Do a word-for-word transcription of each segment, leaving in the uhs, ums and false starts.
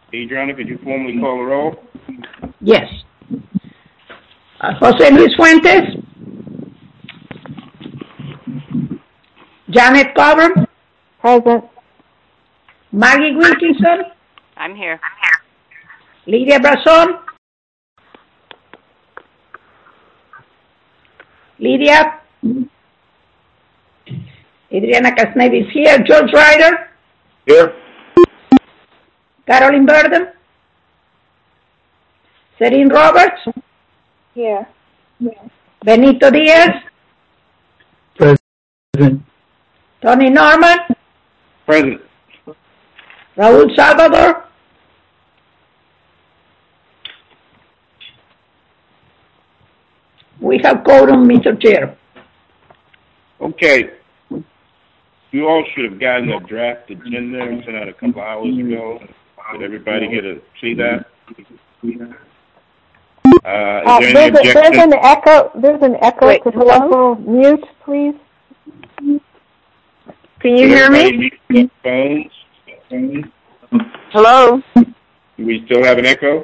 Adriana, could you formally call the roll? Yes. Uh, Jose Luis Fuentes. Janet Coburn. Present. Maggie Wilkinson. I'm here. Lydia Brazon. Lydia. Adriana Casneve is here. George Ryder. Here. Carolyn Burden. Serene Roberts. Here. Benito Diaz. Present. Tony Norman. Present. Raul Salvador. We have quorum, Mister Chair. Okay. You all should have gotten a draft agenda and sent out a couple hours ago. Did everybody get to see that? Uh, Uh, is there there's, any a, objection? there's an echo. There's an echo. Wait, Could hello? you mute, please? Can you Did hear everybody me? mute their phones? Hello? Do we still have an echo?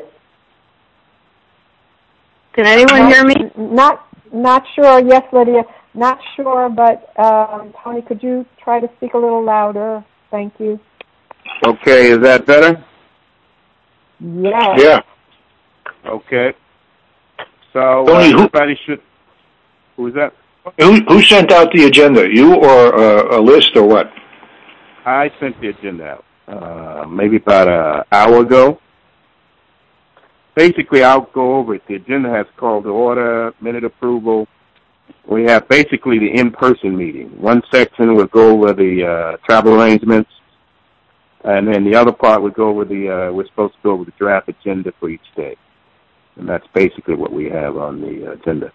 Can anyone hear me? Not, not sure. Yes, Lydia. Not sure, but um, Tony, could you try to speak a little louder? Thank you. Okay, is that better? Yes. Yeah. Okay. So Tony, uh, who- everybody should. Who was that? Who, who sent out the agenda? You or uh, a list or what? I sent the agenda out uh, maybe about an hour ago. Basically, I'll go over it. The agenda has call to order, minute approval. We have basically the in-person meeting. One section will go over the uh, travel arrangements, and then the other part would go over the, uh, we're supposed to go over the draft agenda for each day. And that's basically what we have on the agenda.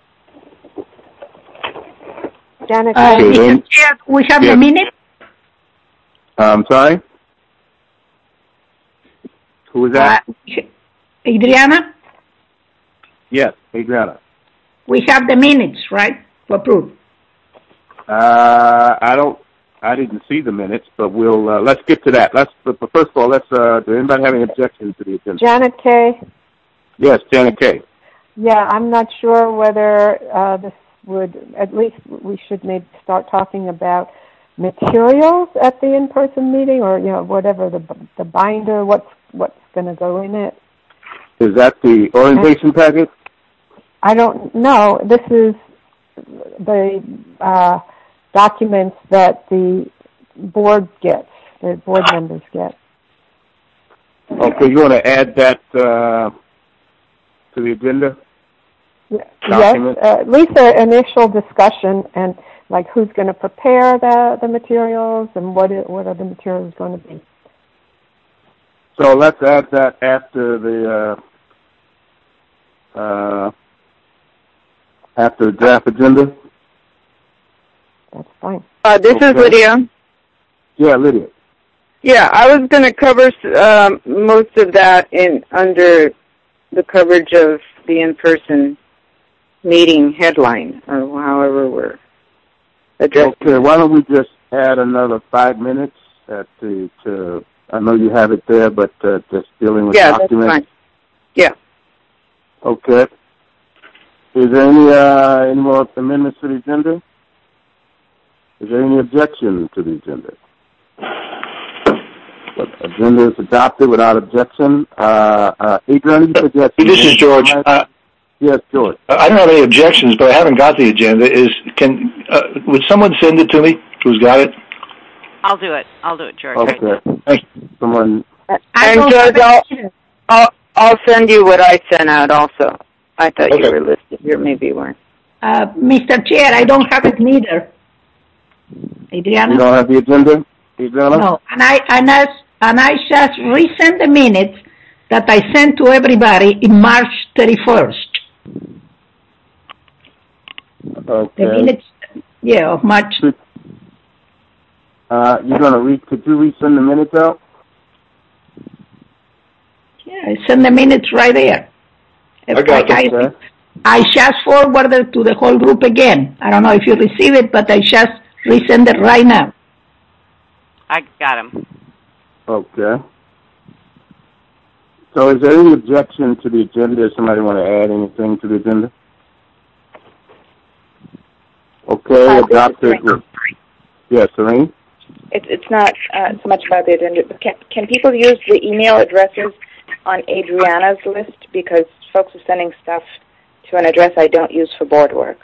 Janet, Uh, Okay, Mister then- Chair, we have Yeah. the minute. I'm sorry? Who was that? Uh, Adriana, Yes, Adriana. we have the minutes, right, to approve. Uh, I don't, I didn't see the minutes, but we'll, uh, let's get to that. Let's, but first of all, let's, uh, does anybody have any objections to the agenda? Janet Kay. Yes, Janet Kay. Yeah, I'm not sure whether uh, this would, at least we should maybe start talking about materials at the in-person meeting, or, you know, whatever, the the binder, what's, what's going to go in it. Is that the orientation packet? I don't know. This is the uh, documents that the board gets, the board members get. Okay, you want to add that, uh, to the agenda? Yes, Document? uh, at least an initial discussion, and like who's going to prepare the, the materials and what it, what are the materials going to be. So let's add that after the, uh, uh, after the draft agenda? That's fine. Uh, this Okay. is Lydia. Yeah, Lydia. Yeah, I was going to cover um, most of that in under the coverage of the in-person meeting headline, or however we're addressing. Okay, why don't we just add another five minutes at the, to, I know you have it there, but uh, just dealing with Yeah, that's documents. fine. Yeah. Okay. Is there any, uh, any more amendments to the agenda? Is there any objection to the agenda? The agenda is adopted without objection. Uh, uh, Adrian, you said you had some This is George. Uh, Yes, George. I don't have any objections, but I haven't got the agenda. Is can uh, would someone send it to me? Who's got it? I'll do it. I'll do it, George. Okay. Thank you. Someone. I And don't George, have I'll, it. I'll, I'll send you what I sent out also. I thought Okay. you were listed here. Maybe you weren't. Uh, Mister Chair, I don't have it neither. Adriana? You don't have the agenda, Adriana? No, and I and I, and I just resent the minutes that I sent to everybody in March thirty-first. Okay. The minutes, yeah, of March. Uh, you're gonna read. Could you resend the minutes out? Yeah, I send the minutes right there. I got I, them, sir. I just forwarded to the whole group again. I don't know if you receive it, but I just resend it right now. I got him. Okay. So is there any objection to the agenda? Does somebody want to add anything to the agenda? Okay, uh, adopted. Yes, Serene? It's, it's not uh, so much about the agenda, but can, can people use the email addresses on Adriana's list? Because folks are sending stuff to an address I don't use for board work.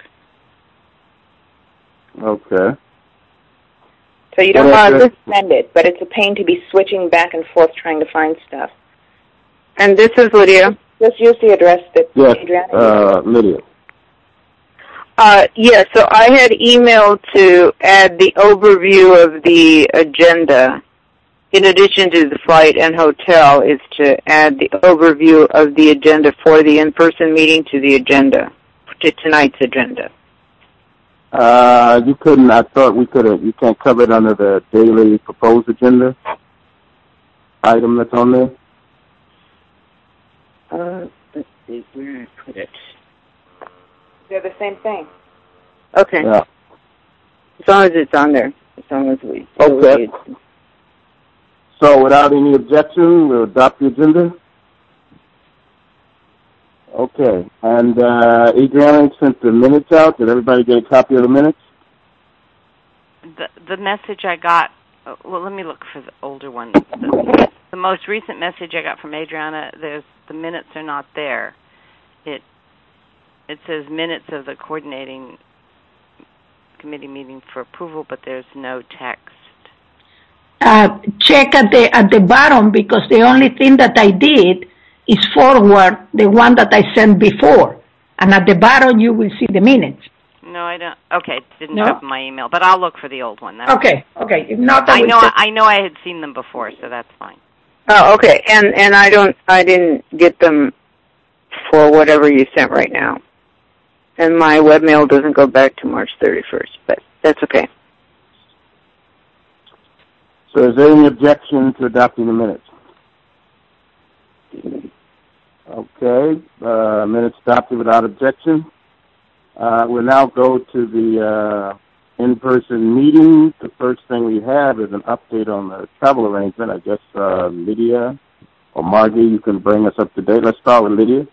Okay. So you don't Well, want to send it, but it's a pain to be switching back and forth trying to find stuff. And this is Lydia. Just use the address that Yes, Adriana uh, Lydia. Uh, yeah, so I had emailed to add the overview of the agenda. In addition to the flight and hotel, is to add the overview of the agenda for the in-person meeting to the agenda, to tonight's agenda. Uh, you couldn't, I thought we could have, you can't cover it under the daily proposed agenda item that's on there? Uh, let's see where I put it. They're the same thing. Okay. Yeah. As long as it's on there. As long as we... Okay. So without any objection, we'll adopt the agenda? Okay. And uh, Adriana sent the minutes out. Did everybody get a copy of the minutes? The the message I got, well, let me look for the older one. The, the most recent message I got from Adriana, there's the minutes are not there. It it says minutes of the coordinating committee meeting for approval, but there's no text. Uh, check at the at the bottom, because the only thing that I did is forward the one that I sent before, and at the bottom you will see the minutes. No, I don't. Okay, it didn't No? show up in my email, but I'll look for the old one. That's Okay, okay. If not, I, I will know. check. I know I had seen them before, so that's fine. Oh, okay. And and I don't, I didn't get them for whatever you sent right now. And my webmail doesn't go back to March thirty-first, but that's okay. So is there any objection to adopting the minutes? Okay, uh, minutes adopted without objection. Uh, we'll now go to the uh, in-person meeting. The first thing we have is an update on the travel arrangement. I guess uh, Lydia or Margie, you can bring us up to date. Let's start with Lydia.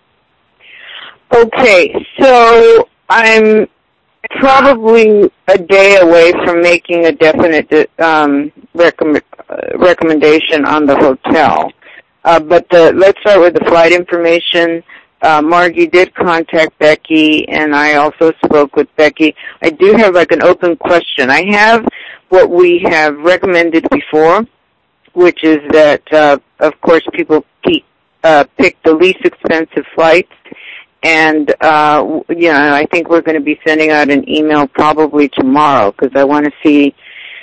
Okay, so I'm probably a day away from making a definite um, recommend, uh, recommendation on the hotel. Uh, but the, let's start with the flight information. Uh, Margie did contact Becky, and I also spoke with Becky. I do have like an open question. I have what we have recommended before, which is that, uh, of course, people keep, uh, pick the least expensive flights. And, uh, you know, I think we're going to be sending out an email probably tomorrow, because I want to see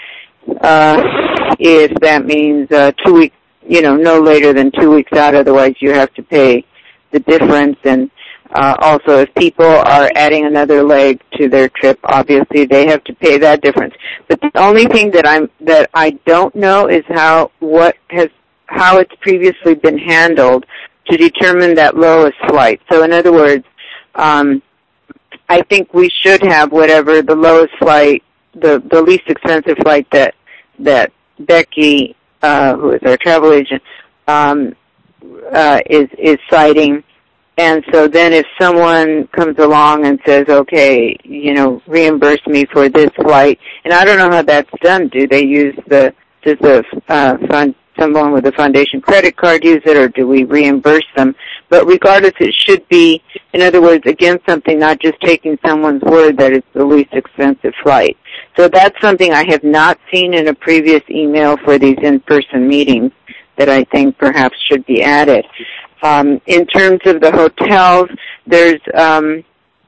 uh, if that means uh, two weeks, you know, no later than two weeks out. Otherwise, you have to pay the difference. And uh, also, if people are adding another leg to their trip, obviously they have to pay that difference. But the only thing that I'm that I don't know is how what has how it's previously been handled to determine that lowest flight. So in other words, um, I think we should have whatever the lowest flight, the, the least expensive flight that that Becky, uh, who is our travel agent, um, uh, is is citing. And so then if someone comes along and says, okay, you know, reimburse me for this flight, and I don't know how that's done. Do they use the, does the uh, fund, someone with a foundation credit card use it, or do we reimburse them? But regardless, it should be, in other words, again, something not just taking someone's word that it's the least expensive flight. So that's something I have not seen in a previous email for these in-person meetings that I think perhaps should be added. Um, in terms of the hotels, there's um,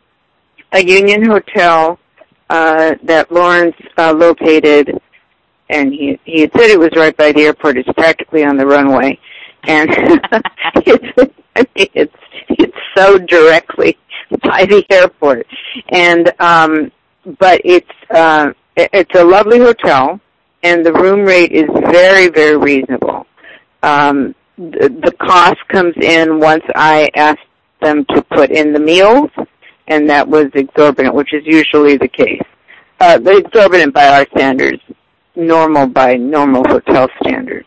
a Union Hotel uh, that Lawrence uh, located, and he he had said it was right by the airport. It's practically on the runway, and it's I mean, it's it's so directly by the airport. And um, but it's uh, it's a lovely hotel, and the room rate is very very reasonable. Um, the, the cost comes in once I ask them to put in the meals, and that was exorbitant, which is usually the case. Uh, exorbitant by our standards. Normal by normal hotel standards.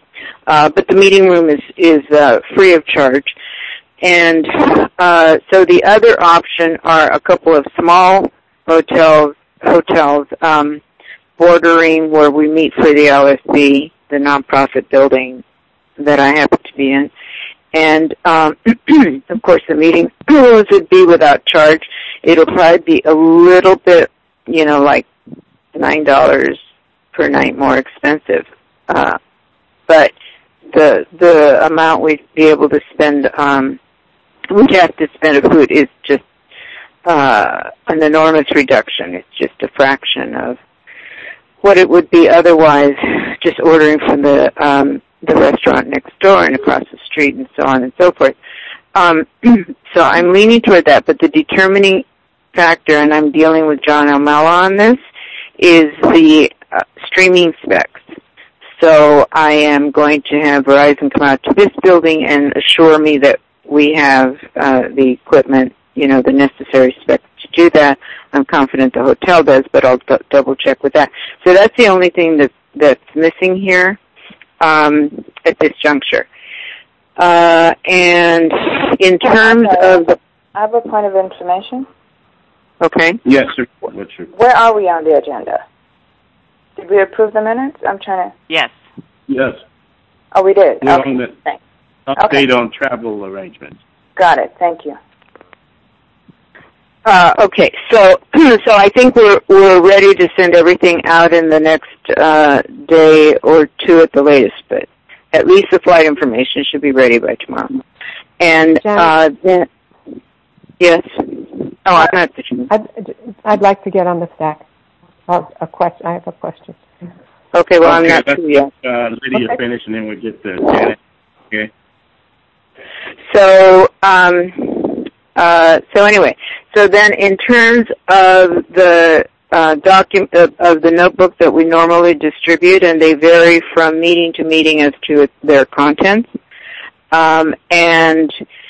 Uh, but the meeting room is, is uh, free of charge. And uh, so the other option are a couple of small hotels, hotels um, bordering where we meet for the L S B, the nonprofit building that I happen to be in. And, um, of course, the meeting rooms would be without charge. It'll probably be a little bit, you know, like nine dollars per night more expensive. Uh, but the the amount we'd be able to spend, um, we'd have to spend on food is just uh, an enormous reduction. It's just a fraction of what it would be otherwise, just ordering from the um, the restaurant next door and across the street and so on and so forth. Um, so I'm leaning toward that, but the determining factor, and I'm dealing with John Almella on this, is the uh, streaming specs. So I am going to have Verizon come out to this building and assure me that we have uh, the equipment, you know, the necessary specs to do that. I'm confident the hotel does, but I'll d- double check with that. So that's the only thing that, that's missing here um, at this juncture. Uh, and in terms of... The, I have a point of information. Okay. Yes, sir. What's your... Where are we on the agenda? Did we approve the minutes? I'm trying to... Yes. Yes. Oh, we did? We're okay. on the Thanks. update okay. on travel arrangements. Got it. Thank you. Uh, okay, so so I think we're we're ready to send everything out in the next uh, day or two at the latest, but at least the flight information should be ready by tomorrow. And uh, then, yes. Oh, I'm not. I'd, I'd like to get on the stack. Oh, a question. I have a question. Okay, well, okay, I'm not too yet. Uh, Lydia okay. finish, and then we'll get to Janet. Okay. So, um, uh, so anyway, so then in terms of the uh, document of, of the notebook that we normally distribute, and they vary from meeting to meeting as to their contents, um, and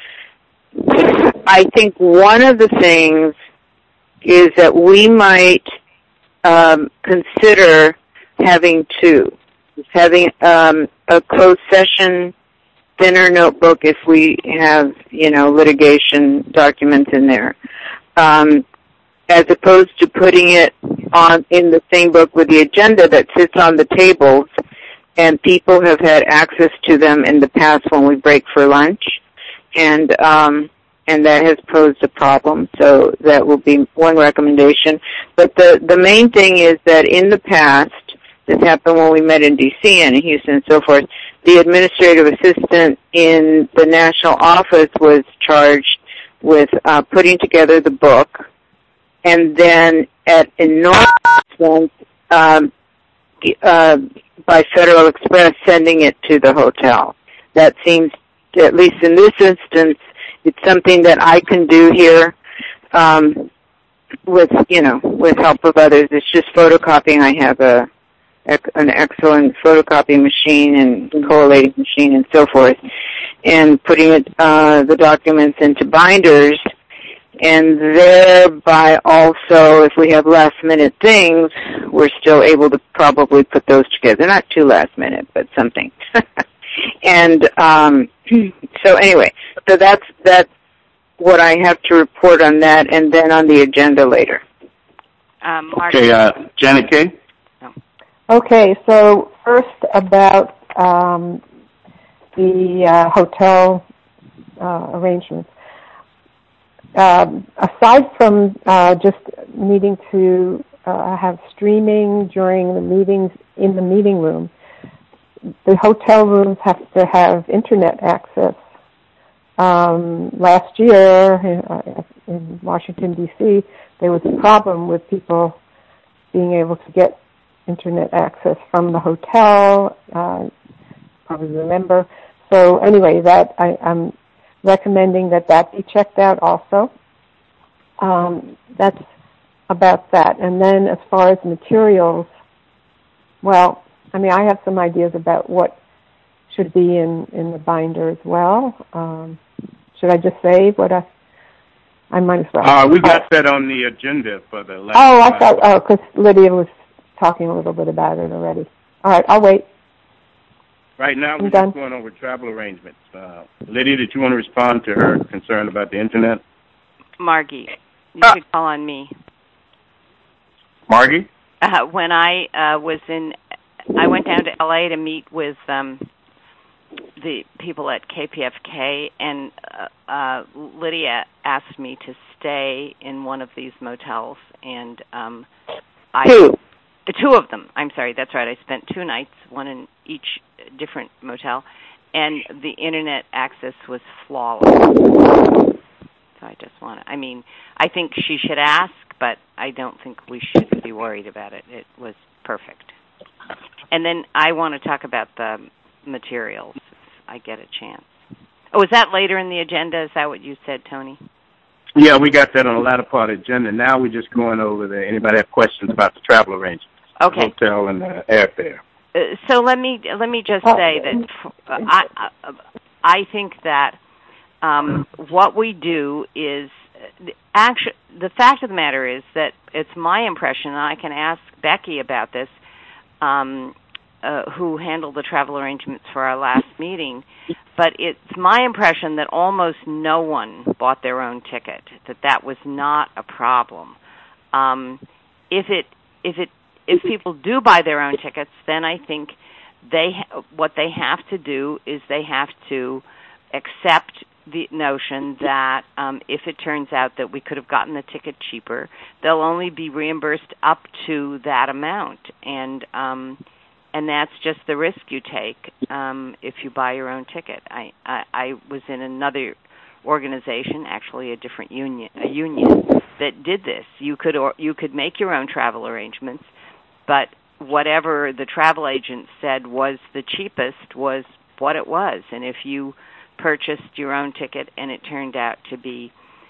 I think one of the things is that we might um, consider having two, having um, a closed session thinner notebook if we have, you know, litigation documents in there, um, as opposed to putting it on in the same book with the agenda that sits on the tables, and people have had access to them in the past when we break for lunch, and um, and that has posed a problem. So that will be one recommendation. But the the main thing is that in the past, this happened when we met in D C and in Houston and so forth, the administrative assistant in the national office was charged with uh, putting together the book, and then at enormous expense um, uh, by Federal Express sending it to the hotel. That seems, at least in this instance, it's something that I can do here um, with, you know, with help of others. It's just photocopying. I have a an excellent photocopying machine and collating machine and so forth, and putting it, uh, the documents into binders, and thereby also, if we have last-minute things, we're still able to probably put those together. Not too last-minute, but something. and um, so anyway, so that's that's what I have to report on that, and then on the agenda later. Um, okay, uh, Janet Kay? Okay, so first about um, the uh, hotel uh, arrangements. Um, aside from uh, just needing to uh, have streaming during the meetings in the meeting room, the hotel rooms have to have internet access. Um, last year in, in Washington, D C, there was a problem with people being able to get internet access from the hotel, uh, probably remember. So anyway, that I, I'm recommending that that be checked out also. Um, that's about that. And then as far as materials, well, I mean, I have some ideas about what should be in, in the binder as well. Um, should I just say what I, I might as well. Uh, we got that on the agenda for the last Oh, I thought, oh, because Lydia was talking a little bit about it already. All right, I'll wait. Right now, we're I'm done. just going over travel arrangements. Uh, Lydia, did you want to respond to her concern about the Internet? Margie, you Ah. could call on me. Margie? Uh, when I uh, was in, I went down to L A to meet with um, the people at K P F K, and uh, uh, Lydia asked me to stay in one of these motels, and um, I Two. two of them. I'm sorry, that's right. I spent two nights, one in each different motel, and the internet access was flawless. So I just want to, I mean, I think she should ask, but I don't think we should be worried about it. It was perfect. And then I want to talk about the materials if I get a chance. Oh, is that later in the agenda? Is that what you said, Tony? Yeah, we got that on the latter part of the agenda. Now we're just going over the, anybody have questions about the travel arrangements? Okay. Hotel and uh, airfare. Uh, so let me let me just say that uh, I I, I think that um, what we do is actually the fact of the matter is that it's my impression, and I can ask Becky about this, um, uh, who handled the travel arrangements for our last meeting. But it's my impression that almost no one bought their own ticket. That that was not a problem. Um, if it if it If people do buy their own tickets, then I think they ha- what they have to do is they have to accept the notion that um, if it turns out that we could have gotten the ticket cheaper, they'll only be reimbursed up to that amount, and um, and that's just the risk you take um, if you buy your own ticket. I, I I was in another organization, actually a different union, a union that did this. You could or you could make your own travel arrangements. But whatever the travel agent said was the cheapest was what it was. And if you purchased your own ticket and it turned out to be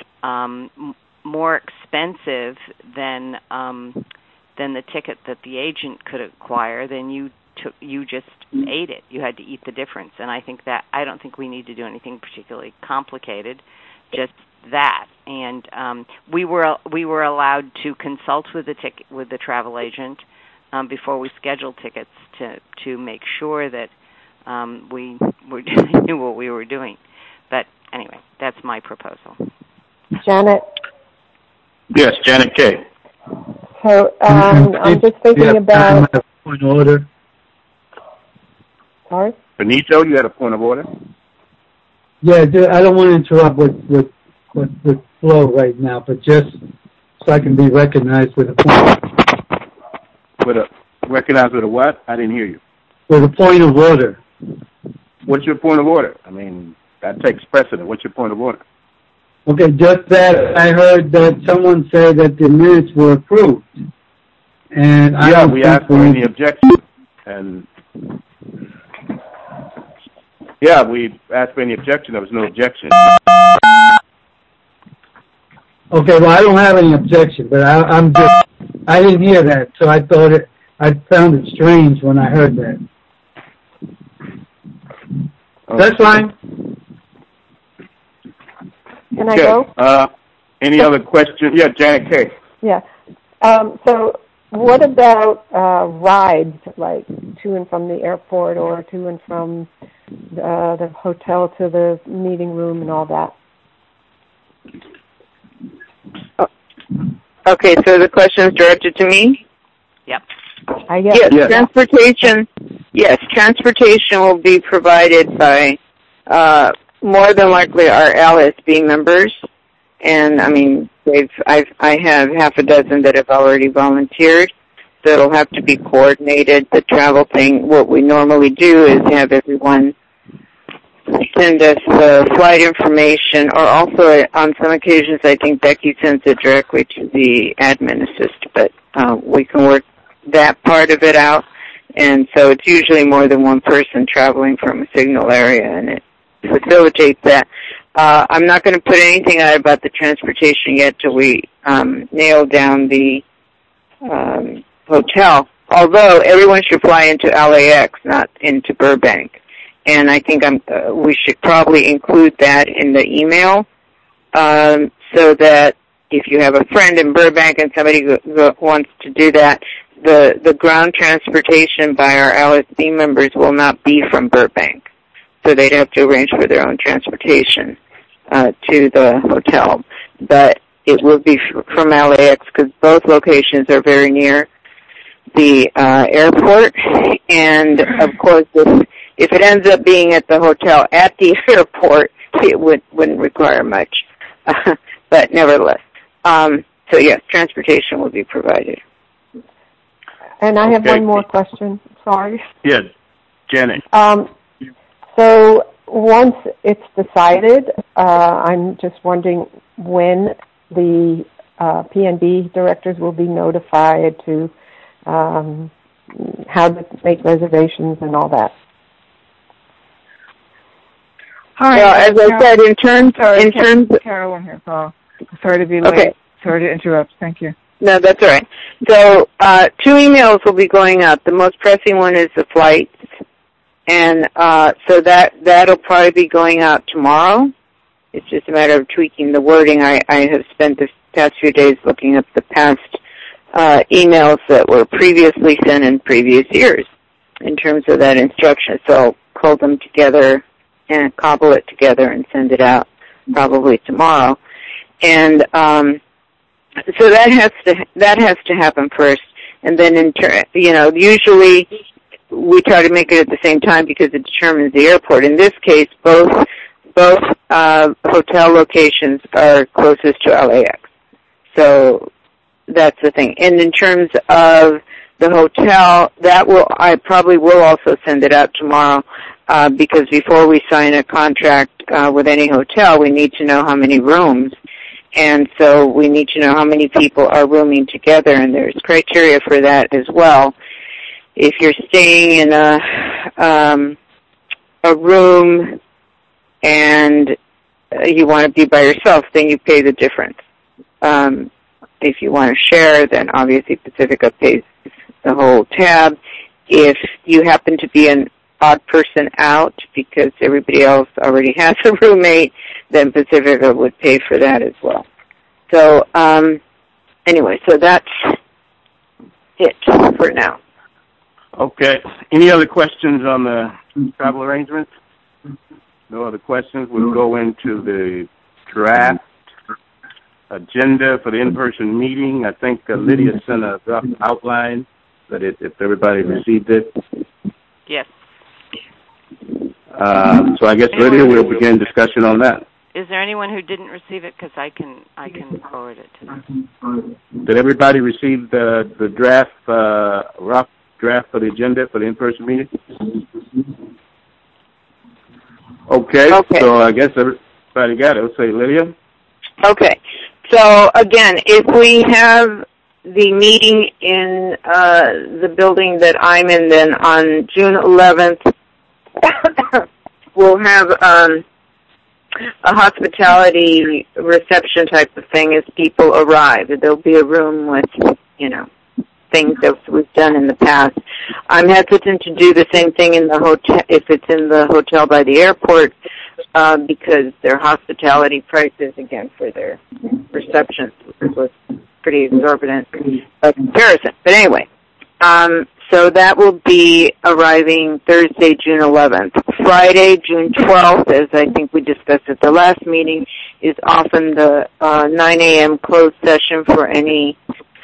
um, m- more expensive than um, than the ticket that the agent could acquire, then you took you just ate it. You had to eat the difference. And I think that I don't think we need to do anything particularly complicated. Just that. And um, we were we were allowed to consult with the ticket with the travel agent. Um, before we scheduled tickets to to make sure that um, we were knew what we were doing. But anyway, that's my proposal. Janet? Yes, Janet K. So um, I'm just thinking yeah, about... I have a point of order. Sorry? Benito, you had a point of order? Yeah, I don't want to interrupt with, with, with, with flow right now, but just so I can be recognized with a point. With a recognized with a what? I didn't hear you. With a point of order. What's your point of order? I mean, that takes precedent. What's your point of order? Okay, just that I heard that someone say that the minutes were approved, and I yeah, don't we think asked for we... any objection, and yeah, we asked for any objection. There was no objection. Okay, well, I don't have any objection, but I, I'm just, I didn't hear that, so I thought it, I found it strange when I heard that. Okay. That's fine. Can I okay. go? Uh, any other questions? Yeah, Janet K. Yeah. Um, so what about uh, rides, like to and from the airport or to and from uh, the hotel to the meeting room and all that? Okay, so the question is directed to me? Yep. I guess. Yes, yes, transportation. Yes, transportation will be provided by uh, more than likely our L S B members, and I mean, they've I've I have half a dozen that have already volunteered. So it'll have to be coordinated. The travel thing, what we normally do is have everyone send us the flight information, or also on some occasions I think Becky sends it directly to the admin assist, but uh, we can work that part of it out. And so it's usually more than one person traveling from a signal area, and it facilitates that. Uh, I'm not going to put anything out about the transportation yet till we um, nail down the um, hotel, although everyone should fly into L A X, not into Burbank. And I think I'm, uh, we should probably include that in the email um, so that if you have a friend in Burbank and somebody go, go, wants to do that, the the ground transportation by our L S C members will not be from Burbank, so they'd have to arrange for their own transportation uh, to the hotel. But it will be from L A X because both locations are very near the uh, airport, and of course, if, if it ends up being at the hotel at the airport, it would, wouldn't require much. Uh, but nevertheless, um, so yes, transportation will be provided. And I have Okay. one more question. Sorry. Yes, Janet. Um, so once it's decided, uh, I'm just wondering when the uh, P N B directors will be notified to um, how to make reservations and all that. Hi, well, as I said, in terms, Sorry, in terms, Carolyn here, Paul. Sorry to be late. Okay. Sorry to interrupt. Thank you. No, that's all right. So uh, two emails will be going out. The most pressing one is the flights, and uh, so that that'll probably be going out tomorrow. It's just a matter of tweaking the wording. I, I have spent the past few days looking up the past uh, emails that were previously sent in previous years in terms of that instruction. So I'll pull them together and cobble it together and send it out probably tomorrow. And um, so that has to that has to happen first, and then in ter- you know usually we try to make it at the same time because it determines the airport. In this case, both both uh, hotel locations are closest to L A X, so that's the thing. And in terms of the hotel, that will I probably will also send it out tomorrow uh, because before we sign a contract uh, with any hotel, we need to know how many rooms. And so we need to know how many people are rooming together, and there's criteria for that as well. If you're staying in a um, a room and you want to be by yourself, then you pay the difference. Um, if you want to share, then obviously Pacifica pays the whole tab. If you happen to be an odd person out because everybody else already has a roommate, then Pacifica would pay for that as well. So, um, anyway, so that's it for now. Okay. Any other questions on the travel arrangements? No other questions. We'll go into the draft agenda for the in-person meeting. I think uh, Lydia sent a rough outline, but it, if everybody received it. Yes. Um, so I guess, Lydia, we'll begin discussion on that. Is there anyone who didn't receive it? Because I can I can forward it to them. Did everybody receive the the draft uh, rough draft for the agenda for the in-person meeting? Okay. Okay. So I guess everybody got it. Let's say Lydia. Okay. So again, if we have the meeting in uh, the building that I'm in, then on June eleventh, we'll have um, a hospitality reception type of thing as people arrive. There'll be a room with, you know, things that we've done in the past. I'm hesitant to do the same thing in the hotel if it's in the hotel by the airport uh, because their hospitality prices, again, for their receptions was pretty exorbitant by comparison. But anyway, um, so that will be arriving Thursday, June eleventh. Friday, June twelfth, as I think we discussed at the last meeting, is often the uh, nine a.m. closed session for any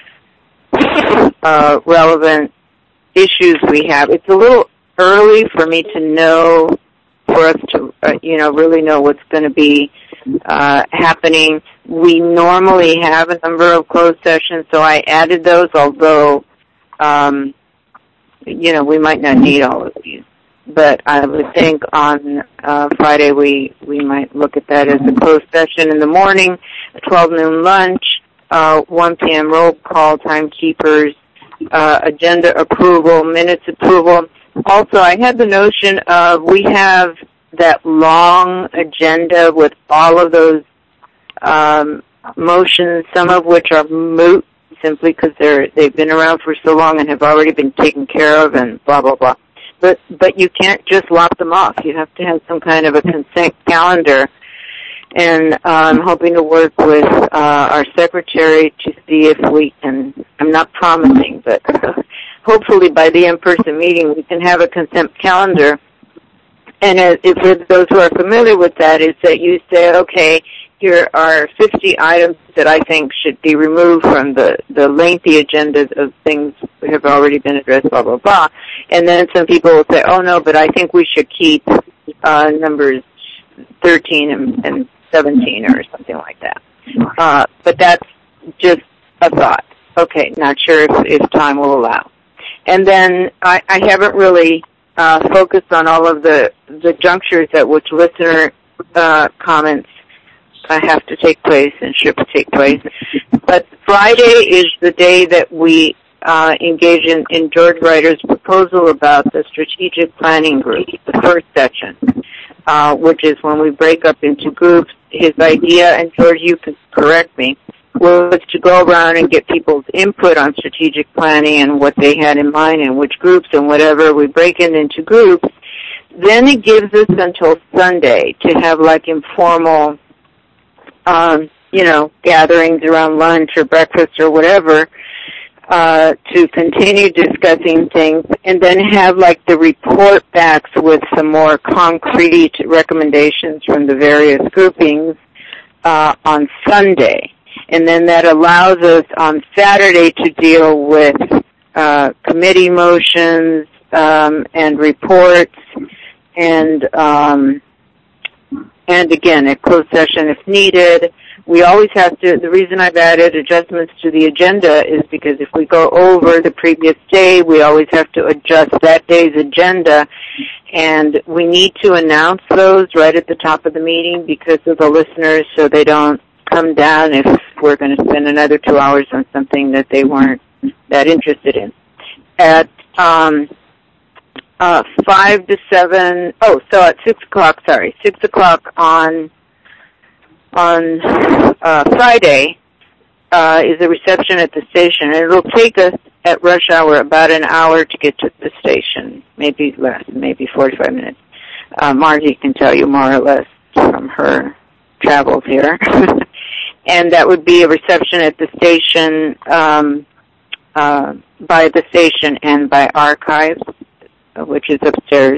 uh, relevant issues we have. It's a little early for me to know, for us to, uh, you know, really know what's going to be uh, happening. We normally have a number of closed sessions, so I added those, although, um, you know, we might not need all of these. But I would think on uh, Friday we, we might look at that as a closed session in the morning, a twelve noon lunch, uh, one p.m. roll call, timekeepers, uh, agenda approval, minutes approval. Also, I had the notion of we have that long agenda with all of those um, motions, some of which are moot simply because they're they've been around for so long and have already been taken care of, and blah blah blah. But but you can't just lop them off. You have to have some kind of a consent calendar. And uh, I'm hoping to work with uh, our secretary to see if we can, I'm not promising, but hopefully by the in-person meeting we can have a consent calendar. And as, if for those who are familiar with that, is that you say, okay, here are fifty items that I think should be removed from the, the lengthy agendas of things that have already been addressed, blah, blah, blah. And then some people will say, oh, no, but I think we should keep uh, numbers thirteen and, and seventeen or something like that. Uh, but that's just a thought. Okay, not sure if, if time will allow. And then I, I haven't really uh, focused on all of the, the junctures at which listener uh, comments uh, have to take place and should take place. But Friday is the day that we uh, engage in, in George Ryder's proposal about the strategic planning group, the first session, uh, which is when we break up into groups. His idea, and George, you can correct me, was to go around and get people's input on strategic planning and what they had in mind and which groups and whatever. We break it into groups. Then it gives us until Sunday to have like informal, um, you know, gatherings around lunch or breakfast or whatever, uh, to continue discussing things, and then have like the report backs with some more concrete recommendations from the various groupings uh, on Sunday. And then that allows us on Saturday to deal with uh, committee motions um, and reports, and um, and again, a closed session if needed. We always have to, the reason I've added adjustments to the agenda is because if we go over the previous day, we always have to adjust that day's agenda, and we need to announce those right at the top of the meeting because of the listeners so they don't come down if we're going to spend another two hours on something that they weren't that interested in. At um, uh, five to seven, oh, so at six o'clock, sorry, six o'clock on on uh, Friday uh, is a reception at the station, and it'll take us at rush hour about an hour to get to the station, maybe less, maybe forty-five minutes. Uh, Margie can tell you more or less from her travels here. And that would be a reception at the station, um, uh, by the station and by archives, which is upstairs.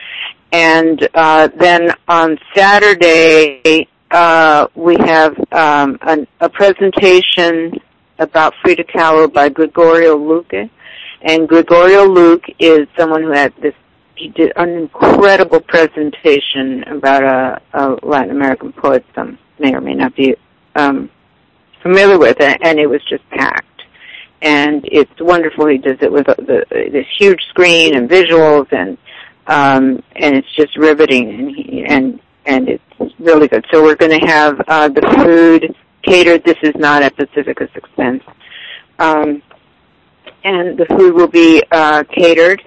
And uh, then on Saturday, uh, we have um, an, a presentation about Frida Kahlo by Gregorio Luque. And Gregorio Luque is someone who had this, he did an incredible presentation about a, a Latin American poet some may or may not be um, familiar with it, and it was just packed. And it's wonderful. He does it with the, this huge screen and visuals, and um, and it's just riveting, and he, and and it's really good. So we're going to have uh, the food catered. This is not at Pacifica's expense, um, and the food will be uh, catered,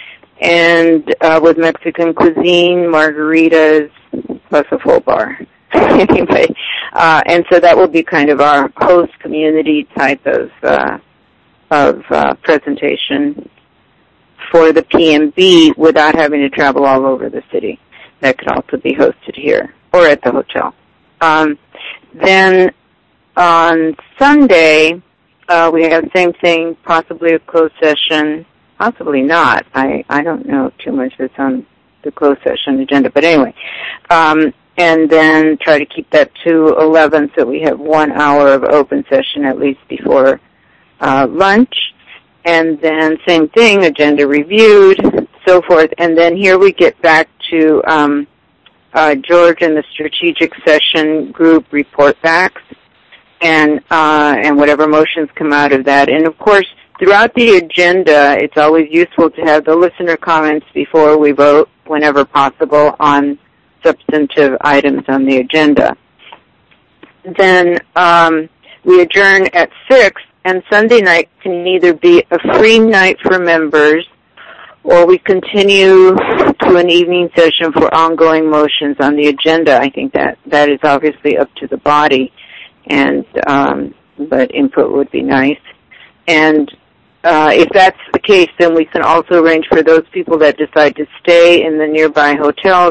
and uh, with Mexican cuisine, margaritas, plus a full bar. Anyway, uh, and so that will be kind of our host community type of uh, of uh, presentation for the P M B without having to travel all over the city. That could also be hosted here or at the hotel. Um, then on Sunday, uh, we have the same thing, possibly a closed session, possibly not. I, I don't know too much that's on the closed session agenda, but anyway. Um, and then try to keep that to eleven so we have one hour of open session at least before uh, lunch. And then same thing, agenda reviewed, so forth. And then here we get back to um, uh, George and the strategic session group report backs and, uh, and whatever motions come out of that. And, of course, throughout the agenda, it's always useful to have the listener comments before we vote, whenever possible, on substantive items on the agenda. Then um, we adjourn at six, and Sunday night can either be a free night for members or we continue to an evening session for ongoing motions on the agenda. I think that that is obviously up to the body, and um, but input would be nice. And uh, if that's the case, then we can also arrange for those people that decide to stay in the nearby hotels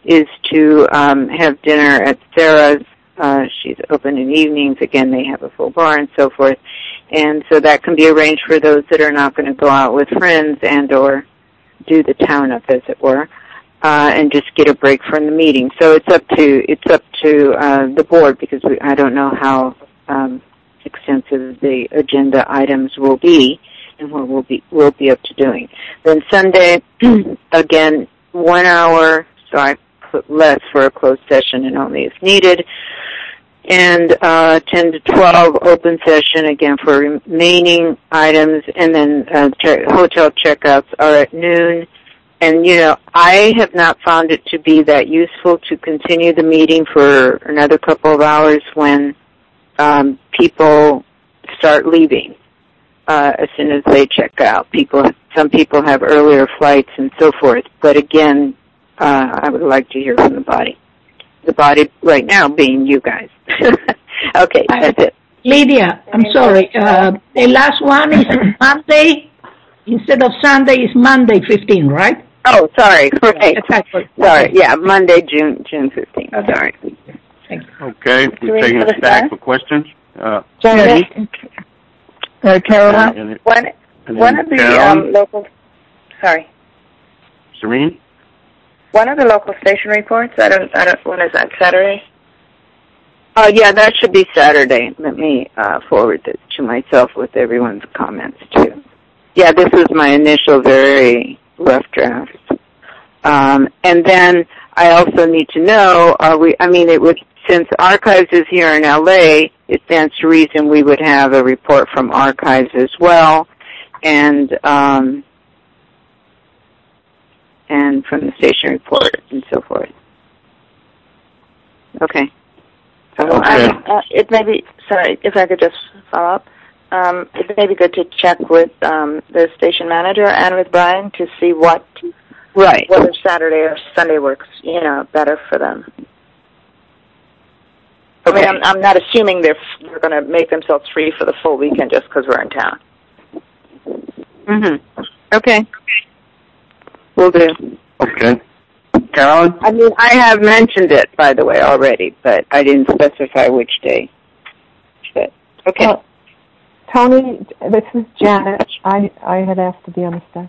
is to um, have dinner at Sarah's. Uh, she's open in evenings. Again, they have a full bar and so forth. And so that can be arranged for those that are not going to go out with friends and or do the town up, as it were, uh, and just get a break from the meeting. So it's up to it's up to uh, the board, because we, I don't know how um, extensive the agenda items will be and what we'll be we'll be up to doing. Then Sunday, again, one hour. So I put less for a closed session and only if needed. And uh, ten to twelve open session, again, for remaining items. And then uh, che- hotel checkouts are at noon. And, you know, I have not found it to be that useful to continue the meeting for another couple of hours when um, people start leaving uh, as soon as they check out. People, some people have earlier flights and so forth. But, again, uh, I would like to hear from the body. The body right now being you guys. Okay, that's it. Lydia, I'm sorry. Uh, the last one is Monday. Instead of Sunday, it's Monday fifteen, right? Oh, sorry. Right. Sorry. Yeah, Monday, June June fifteenth. Okay. Sorry. Thank you. Okay, we're taking us back for questions. Uh, Janet? Uh, Caroline? Uh, one, one of the um, local, sorry. Serene? One of the local station reports, I don't, I don't, when is that, Saturday? Oh, uh, yeah, that should be Saturday. Let me uh, forward it to myself with everyone's comments, too. Yeah, this is my initial very rough draft. Um, and then I also need to know, are we, I mean, it would, since Archives is here in L A, it stands to reason we would have a report from Archives as well. And, um, and from the station report and so forth. Okay. So okay. Um, uh, it may be, sorry, if I could just follow up. Um, it may be good to check with um, the station manager and with Brian to see what, right, whether Saturday or Sunday works, you know, better for them. Okay. I mean, I'm, I'm not assuming they're they're going to make themselves free for the full weekend just because we're in town. Mm-hmm. Okay. Will do. Okay. Carolyn? I mean, I have mentioned it, by the way, already, but I didn't specify which day. But, okay. Uh, Tony, this is Janet. I, I had asked to be on the staff.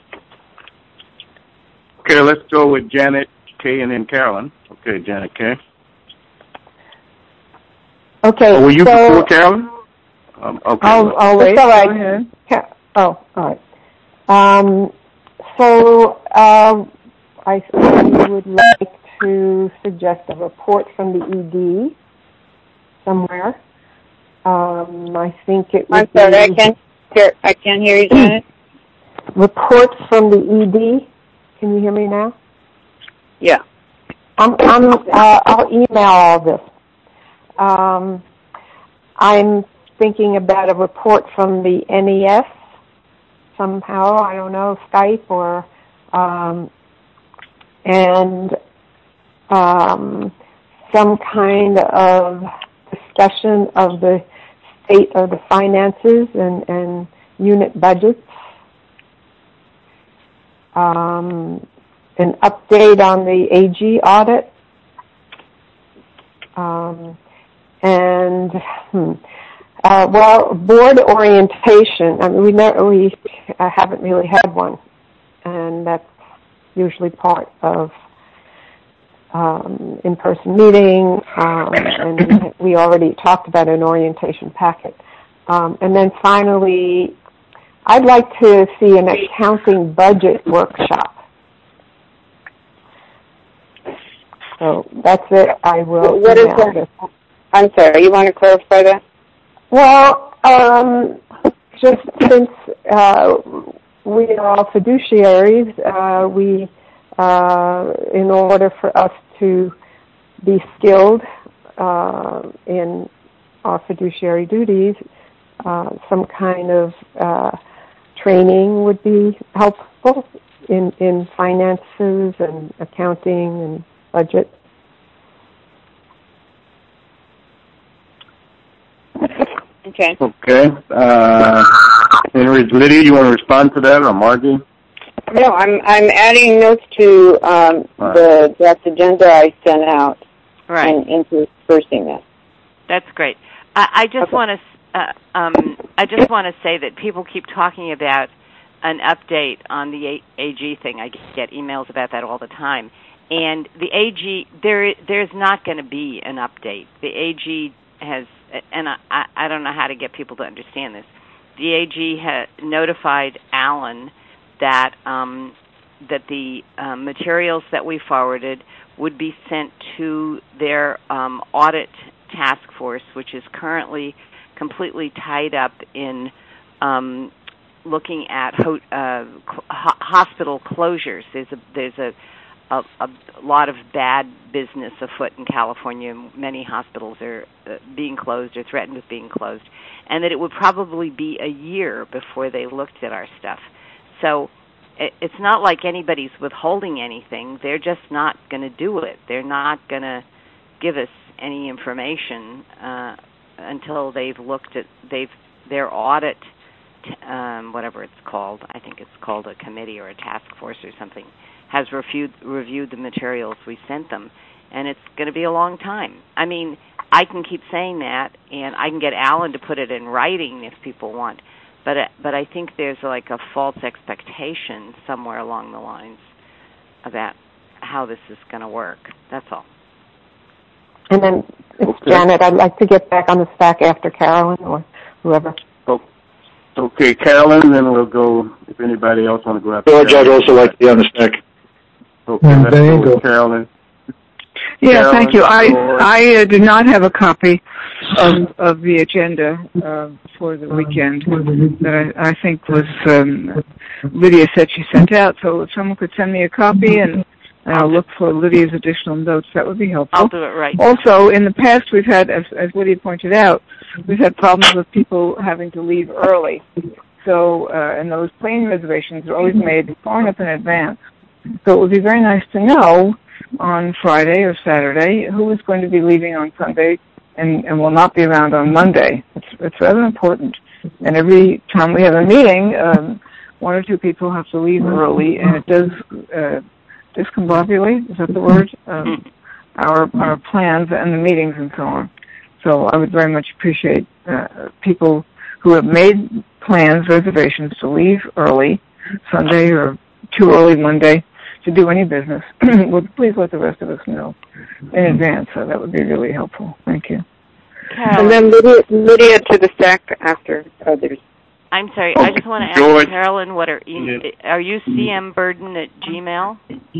Okay, let's go with Janet K. and then Carolyn. Okay, Janet K. Okay. Oh, were you so before Carolyn? Um, okay. I'll, well. I'll wait. All right. Oh, all right. Um, so uh, I would like to suggest a report from the E D somewhere. Um, I think it would I'm sorry, be... I can't hear, I can't hear you, Janet. Report from the E D. Can you hear me now? Yeah. I'm, I'm, uh, I'll email all this. Um, I'm thinking about a report from the N E S somehow, I don't know, Skype or, um, and um, some kind of discussion of the state of the finances and, and unit budgets. Um, an update on the A G audit. Um, and, hmm, uh, well, board orientation. I mean, we never, we uh, haven't really had one, and that's usually part of um, in-person meeting, um, and we already talked about an orientation packet. Um, and then finally, I'd like to see an accounting budget workshop. So that's it. I will. What is that? I'm sorry. You want to clarify that? Well, um, just since uh, we are all fiduciaries, uh, we, uh, in order for us to be skilled uh, in our fiduciary duties, uh, some kind of uh, training would be helpful in, in finances and accounting and budget. Okay. Okay. Uh, Lydia, you want to respond to that, or Margie? No, I'm I'm adding notes to um, right. the draft agenda I sent out, right. and interspersing that. That's great. I, I just okay. want to uh, um, I just want to say that people keep talking about an update on the A G thing. I get emails about that all the time, and the A G there there's not going to be an update. The A G has, and I I don't know how to get people to understand this. The A G had notified Alan that um, that the uh, materials that we forwarded would be sent to their um, audit task force, which is currently completely tied up in um, looking at ho- uh, cl- hospital closures. There's a there's a, a a lot of bad business afoot in California. Many hospitals are uh, being closed or threatened with being closed, and that it would probably be a year before they looked at our stuff. So it's not like anybody's withholding anything. They're just not going to do it. They're not going to give us any information uh, until they've looked at they've their audit, um, whatever it's called. I think it's called a committee or a task force or something, has reviewed reviewed the materials we sent them, and it's going to be a long time. I mean, I can keep saying that, and I can get Alan to put it in writing if people want. But but I think there's like a false expectation somewhere along the lines about how this is going to work. That's all. And then, okay. Janet, I'd like to get back on the stack after Carolyn or whoever. Oh, okay, Carolyn, then we'll go, if anybody else want to go after George, I'd also like to be on the stack. Okay, mm, let's go with Carolyn. Yeah, Carolyn, thank you. I George. I uh, did not have a copy of of the agenda uh, for the weekend that I, I think was um, Lydia said she sent out. So if someone could send me a copy and, and I'll look for Lydia's additional notes, that would be helpful. I'll do it right. Also, in the past, we've had, as, as Lydia pointed out, we've had problems with people having to leave early. So, uh, and those plane reservations are always made far enough in advance. So it would be very nice to know on Friday or Saturday who is going to be leaving on Sunday and, and will not be around on Monday. It's, it's rather important. And every time we have a meeting, um, one or two people have to leave early, and it does uh, discombobulate, is that the word? Um, our our plans and the meetings and so on. So I would very much appreciate uh, people who have made plans, reservations to leave early, Sunday or too early Monday, to do any business. Would please let the rest of us know in advance. So that would be really helpful. Thank you. Carolyn. And then Lydia, Lydia to the stack after others. I'm sorry. I just want to ask George. Carolyn, what are e- are you C M Burden at Gmail?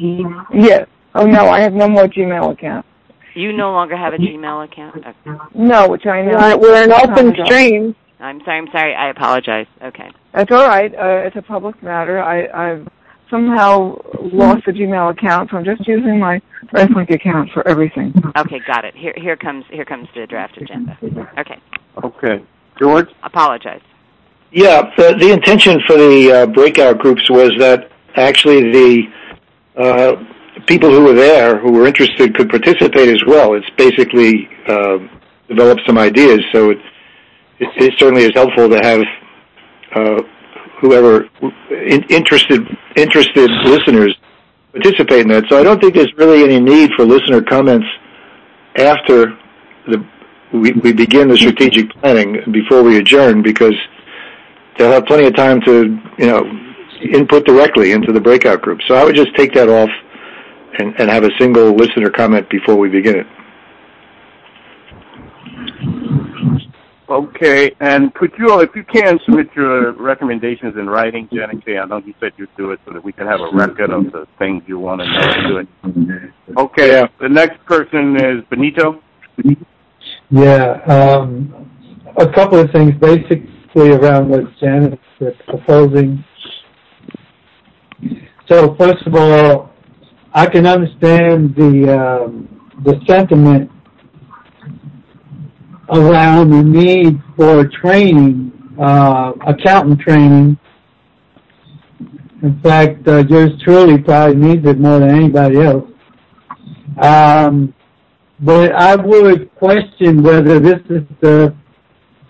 Yes. Oh no, I have no more Gmail account. You no longer have a Gmail account? Okay. No, which I know. Uh, we're an open stream. I'm sorry. I'm sorry. I apologize. Okay. That's all right. Uh, it's a public matter. I, I've somehow lost the Gmail account, so I'm just using my ResLink account for everything. Okay, got it. Here, here comes here comes the draft agenda. Okay. Okay, George. Apologize. Yeah, the, the intention for the uh, breakout groups was that actually the uh, people who were there, who were interested, could participate as well. It's basically uh, developed some ideas, so it, it, it certainly is helpful to have uh, whoever in, interested interested listeners participate in that. So I don't think there's really any need for listener comments after the we, we begin the strategic planning before we adjourn, because they'll have plenty of time to, you know, input directly into the breakout group. So I would just take that off and, and have a single listener comment before we begin it. Okay, and could you all, if you can, submit your recommendations in writing, Janet K. I know you said you'd do it so that we can have a record of the things you want to know to it. Okay, yeah. The next person is Benito. Yeah, um, a couple of things basically around what Janet's proposing. So first of all, I can understand the um, the sentiment around the need for training, uh, accountant training. In fact, uh, yours truly probably needs it more than anybody else. Um, but I would question whether this is the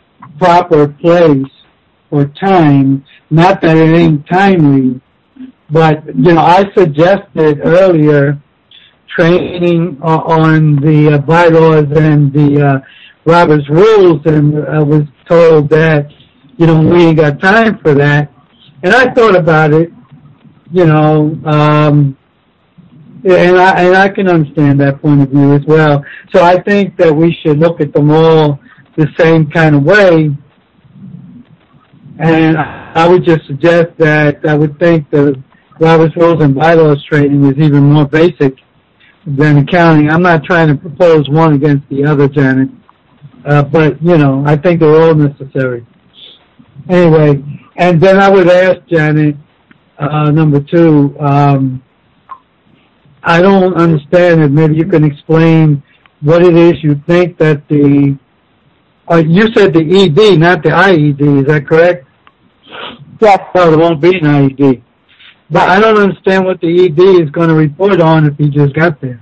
proper place or time. Not that it ain't timely, But, you know, I suggested earlier training uh, on the uh, bylaws and the uh, Robert's rules, and I was told that, you know, we ain't got time for that. And I thought about it, you know, um, and I and I can understand that point of view as well. So I think that we should look at them all the same kind of way. And I would just suggest that I would think the Robert's Rules and Bylaws training is even more basic than accounting. I'm not trying to propose one against the other, Janet, uh, but, you know, I think they're all necessary. Anyway, and then I would ask Janet, uh, number two, um, I don't understand it. Maybe you can explain what it is you think that the, uh, you said the E D, not the I E D, is that correct? Yes. Well, there won't be an I E D. But I don't understand what the E D is going to report on if he just got there.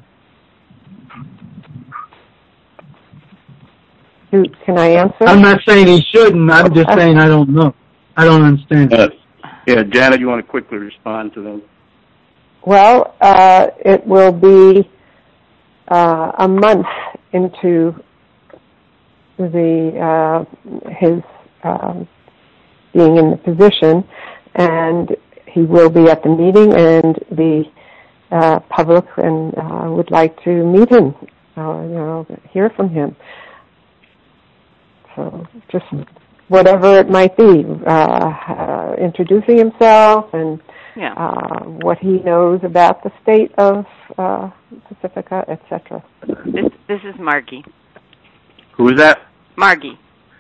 Can I answer? I'm not saying he shouldn't. I'm just saying I don't know. I don't understand. Uh, yeah, Janet, you want to quickly respond to them? Well, uh, it will be uh, a month into the uh, his um, being in the position, and he will be at the meeting, and the uh, public and uh, would like to meet him, uh, you know, hear from him. So just whatever it might be, uh, uh, introducing himself and yeah. uh, what he knows about the state of uh, Pacifica, et cetera. This, this is Margie. Who is that? Margie.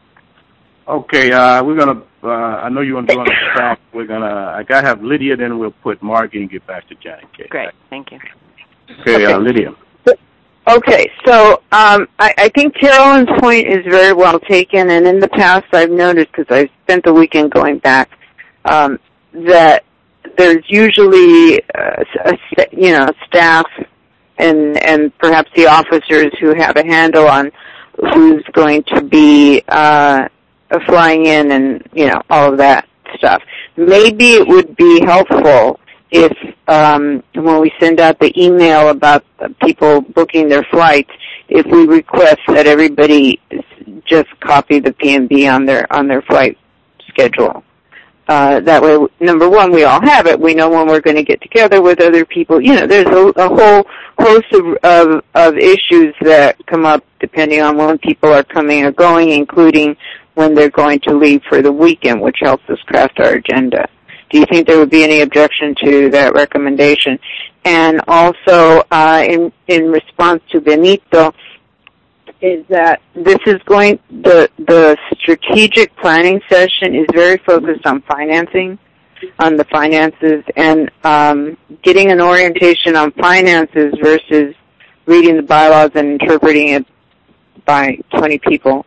Okay, uh, we're gonna. Uh, I know you want to go on the track. We're gonna. I gotta have Lydia, then we'll put Margie and get back to Janet. Okay. Great, thank you. Okay, uh, Lydia. Okay, so um, I, I think Carolyn's point is very well taken, and in the past I've noticed, because I've spent the weekend going back, um, that there's usually uh, a, you know staff and and perhaps the officers who have a handle on who's going to be uh, flying in and you know all of that stuff. Maybe it would be helpful if um, when we send out the email about people booking their flights, if we request that everybody just copy the P and B on their on their flight schedule. Uh, that way, number one, we all have it. We know when we're going to get together with other people. You know, there's a, a whole host of, of of issues that come up depending on when people are coming or going, including when they're going to leave for the weekend, which helps us craft our agenda. Do you think there would be any objection to that recommendation? And also, uh, in in response to Benito, is that this is going, the the strategic planning session is very focused on financing, on the finances, and um, getting an orientation on finances versus reading the bylaws and interpreting it by twenty people.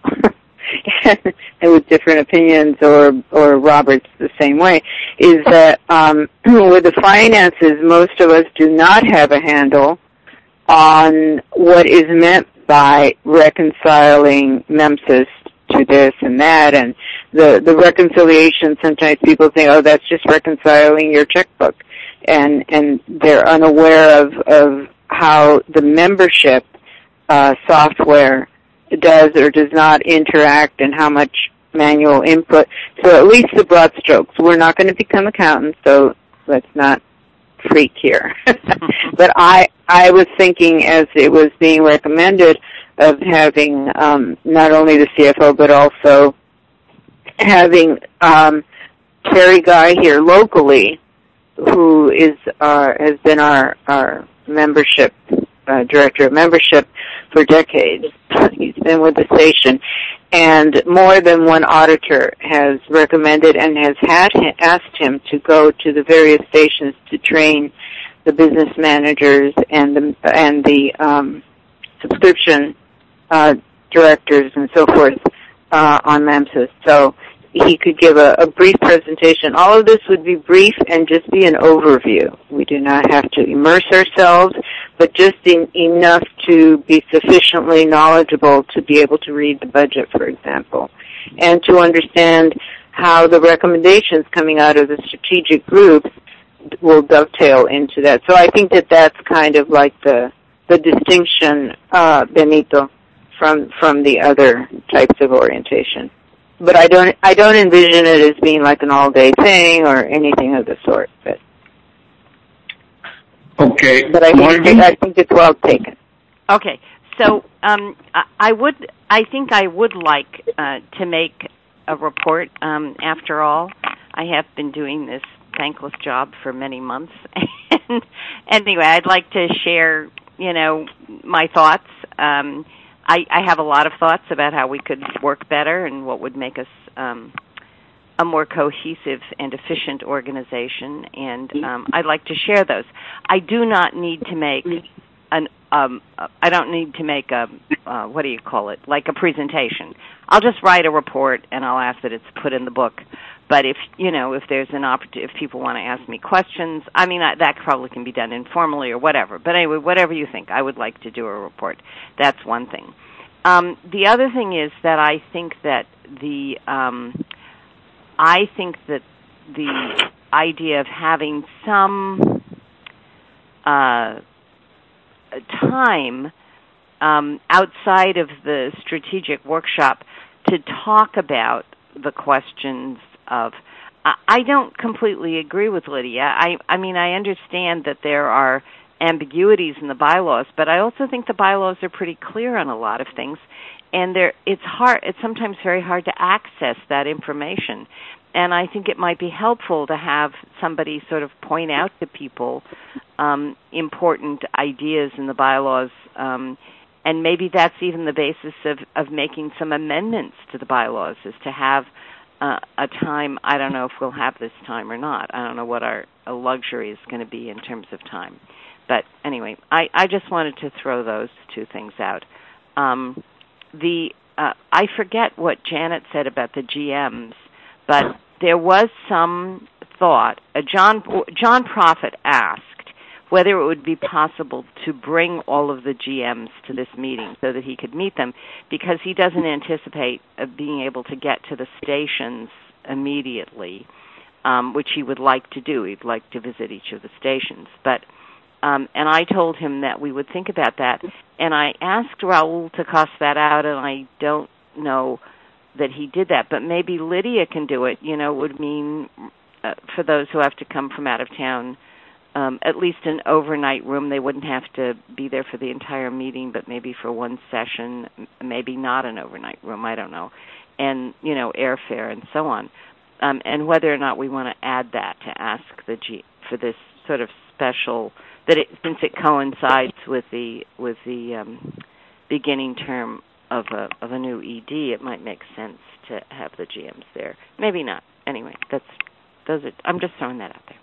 And with different opinions, or or Robert's the same way, is that um, with the finances, most of us do not have a handle on what is meant by reconciling MEMSIS to this and that, and the the reconciliation. Sometimes people think, oh, that's just reconciling your checkbook, and and they're unaware of of how the membership uh, software does or does not interact and how much manual input. So at least the broad strokes. We're not going to become accountants, so let's not freak here. But I I was thinking, as it was being recommended, of having um, not only the C F O but also having um, Terry Guy here locally, who is uh, has been our our membership uh, director of membership for decades. He's been with the station, and more than one auditor has recommended and has had asked him to go to the various stations to train the business managers and the and the um, subscription uh, directors and so forth uh, on MEMSIS. So he could give a, a brief presentation. All of this would be brief and just be an overview. We do not have to immerse ourselves, but just in, enough to be sufficiently knowledgeable to be able to read the budget, for example, and to understand how the recommendations coming out of the strategic groups will dovetail into that. So I think that that's kind of like the the distinction, uh, Benito, from from the other types of orientation. But I don't I don't envision it as being like an all day thing or anything of the sort. But okay, but I think it, I think it's well taken. Okay, so um, I, I would I think I would like uh, to make a report. Um, after all, I have been doing this thankless job for many months, and anyway, I'd like to share, you know, my thoughts. Um, I, I have a lot of thoughts about how we could work better and what would make us um, a more cohesive and efficient organization, and um, I'd like to share those. I do not need to make an um, I don't need to make a uh, what do you call it, like a presentation. I'll just write a report and I'll ask that it's put in the book. But if you know if there's an opportunity, if people want to ask me questions, I mean I, that probably can be done informally or whatever. But anyway, whatever you think, I would like to do a report. That's one thing. Um, the other thing is that I think that the um, I think that the idea of having some uh, time um, outside of the strategic workshop to talk about the questions of, I don't completely agree with Lydia. I, I mean, I understand that there are ambiguities in the bylaws, but I also think the bylaws are pretty clear on a lot of things, and there it's hard. It's sometimes very hard to access that information, and I think it might be helpful to have somebody sort of point out to people um, important ideas in the bylaws, um, and maybe that's even the basis of, of making some amendments to the bylaws, is to have Uh, a time. I don't know if we'll have this time or not. I don't know what our luxury is going to be in terms of time. But anyway, I, I just wanted to throw those two things out. Um, the uh, I forget what Janet said about the G Ms, but there was some thought. Uh, John John Prophet asked whether it would be possible to bring all of the G Ms to this meeting so that he could meet them, because he doesn't anticipate uh, being able to get to the stations immediately, um, which he would like to do. He'd like to visit each of the stations. But um, and I told him that we would think about that, and I asked Raul to cost that out, and I don't know that he did that. But maybe Lydia can do it. You know, it would mean uh, for those who have to come from out of town, Um, at least an overnight room. They wouldn't have to be there for the entire meeting, but maybe for one session, maybe not an overnight room, I don't know, and, you know, airfare and so on. Um, and whether or not we want to add that to ask the G for this sort of special, that it, since it coincides with the with the um, beginning term of a of a new E D, it might make sense to have the G Ms there. Maybe not. Anyway, that's those are. I'm just throwing that out there.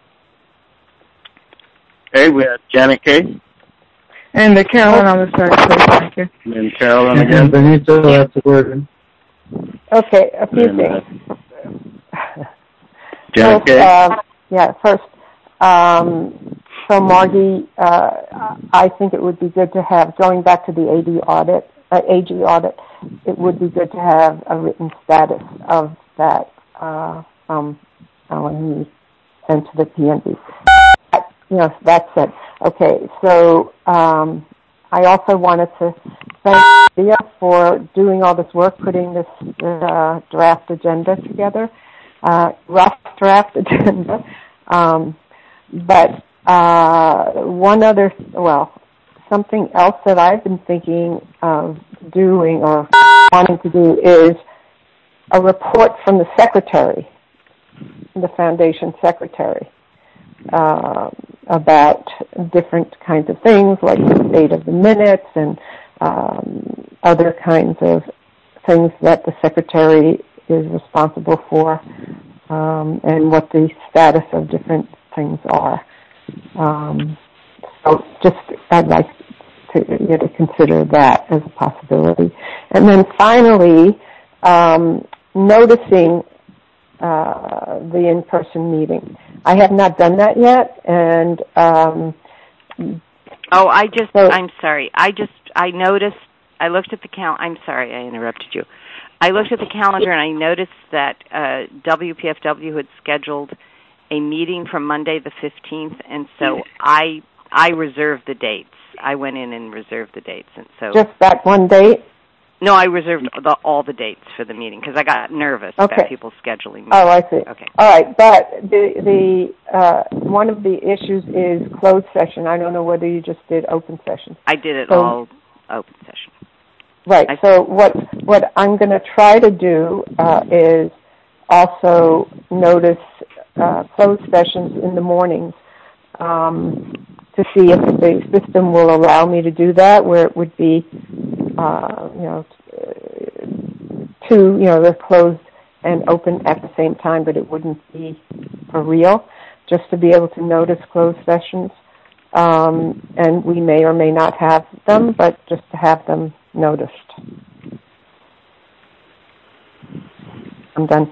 Okay, we have Janet Kay. And the Carolyn on the third place, thank you. And Carolyn again. Benito, that's the word. Okay, a few And, things. uh, Janet First, Kay. uh, yeah, first, um, so Margie, uh, I think it would be good to have, going back to the A D audit, uh, A G audit, it would be good to have a written status of that uh, from Alan Yee sent to the P N B. You know, that's it. Okay, so um, I also wanted to thank Thea for doing all this work, putting this uh, draft agenda together, uh, rough draft agenda. Um, but uh, one other, well, something else that I've been thinking of doing or wanting to do is a report from the secretary, the foundation secretary. Uh, about different kinds of things like the state of the minutes and um, other kinds of things that the secretary is responsible for, um, and what the status of different things are. Um, so just I'd like to, you know, to consider that as a possibility. And then finally, um, noticing uh, the in-person meeting. I have not done that yet, and um, oh, I just, so, I'm sorry. I just, I noticed, I looked at the cal. I'm sorry, I interrupted you. I looked at the calendar and I noticed that uh, W P F W had scheduled a meeting for Monday the fifteenth, and so I I reserved the dates. I went in and reserved the dates, and so just that one date. No, I reserved the, all the dates for the meeting because I got nervous okay. about people scheduling meetings. Oh, I see. Okay. All right, but the the uh, one of the issues is closed session. I don't know whether you just did open session. I did it so, all open session. Right. I, so what what I'm going to try to do uh, is also notice uh, closed sessions in the mornings um, to see if the system will allow me to do that, where it would be, uh, you know, two, you know, they're closed and open at the same time, but it wouldn't be for real, just to be able to notice closed sessions. Um, and we may or may not have them, but just to have them noticed. I'm done.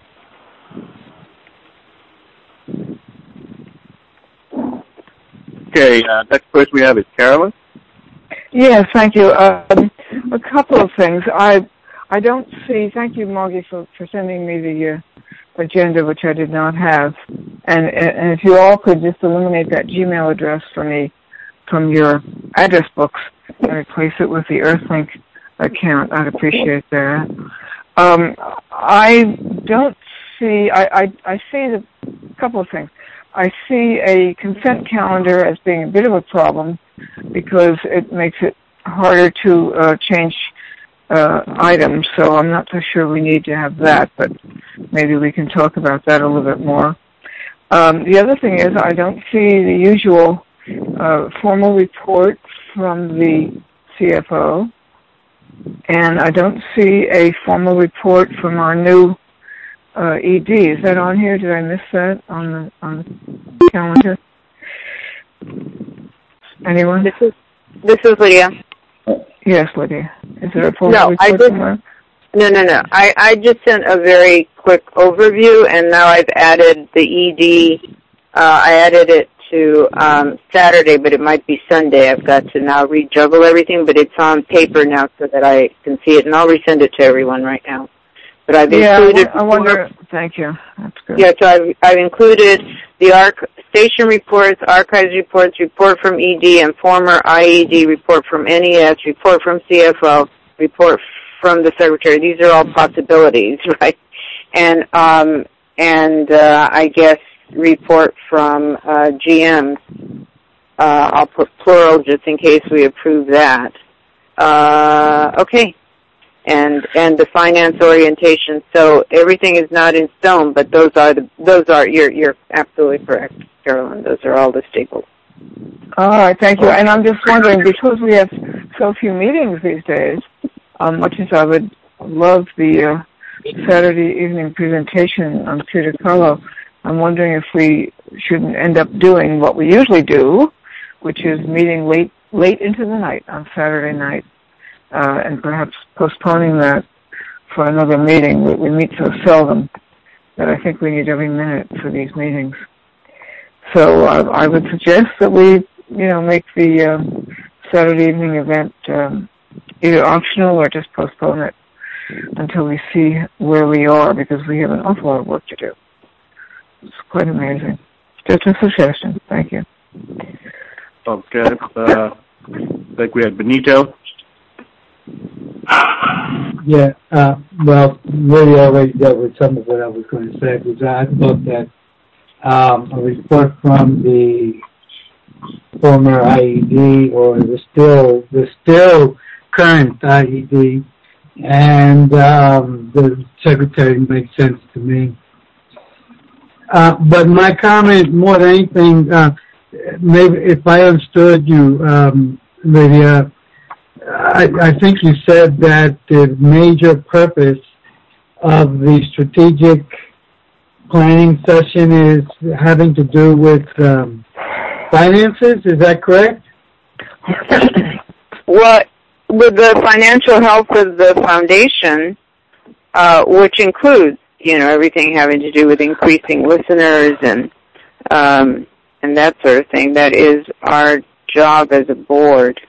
Okay, uh, next person we have is Carolyn. Yes, thank you. Um, a couple of things. I I don't see, thank you, Margie, for, for sending me the uh, agenda, which I did not have. And, and if you all could just eliminate that Gmail address for me from your address books and replace it with the Earthlink account, I'd appreciate that. Um, I don't see, I, I, I see the, a couple of things. I see a consent calendar as being a bit of a problem because it makes it harder to uh, change uh, items, so I'm not so sure we need to have that, but maybe we can talk about that a little bit more. Um, the other thing is I don't see the usual uh, formal report from the C F O, and I don't see a formal report from our new uh, E D. Is that on here? Did I miss that on the on the calendar? Anyone? This is this is Lydia. Yes, Lydia. Is there a formal no, report I just, somewhere? No, no, no. I, I just sent a very quick overview, and now I've added the E D. Uh, I added it to um, Saturday, but it might be Sunday. I've got to now rejuggle everything, but it's on paper now so that I can see it, and I'll resend it to everyone right now. But I've yeah, included. I wonder. Thank you. That's good. Yeah, so I've, I've included the arch, station reports, archives reports, report from E D, and former I E D report from N E S, report from C F O, report from the secretary. These are all possibilities, right? And um, and uh, I guess report from uh, G M. Uh, I'll put plural just in case we approve that. Uh, okay. And and the finance orientation. So everything is not in stone, but those are the those are you're you're absolutely correct, Carolyn. Those are all the staples. All right, thank you. And I'm just wondering, because we have so few meetings these days, um, much as I would love the uh, Saturday evening presentation on Peter Carlo, I'm wondering if we shouldn't end up doing what we usually do, which is meeting late late into the night on Saturday night. Uh, and perhaps postponing that for another meeting. We, we meet so seldom that I think we need every minute for these meetings. So uh, I would suggest that we, you know, make the um, Saturday evening event um, either optional or just postpone it until we see where we are, because we have an awful lot of work to do. It's quite amazing. Just a suggestion. Thank you. Okay. Uh, I think we had Benito. Yeah, uh, well, really already dealt with some of what I was going to say, because I thought that um, a report from the former I E D or the still the still current I E D and um, the secretary makes sense to me. Uh, but my comment, more than anything, uh, maybe if I understood you, um, Lydia, I, I think you said that the major purpose of the strategic planning session is having to do with um, finances. Is that correct? Well, with the financial health of the foundation, uh, which includes, you know, everything having to do with increasing listeners and um, and that sort of thing, that is our job as a board.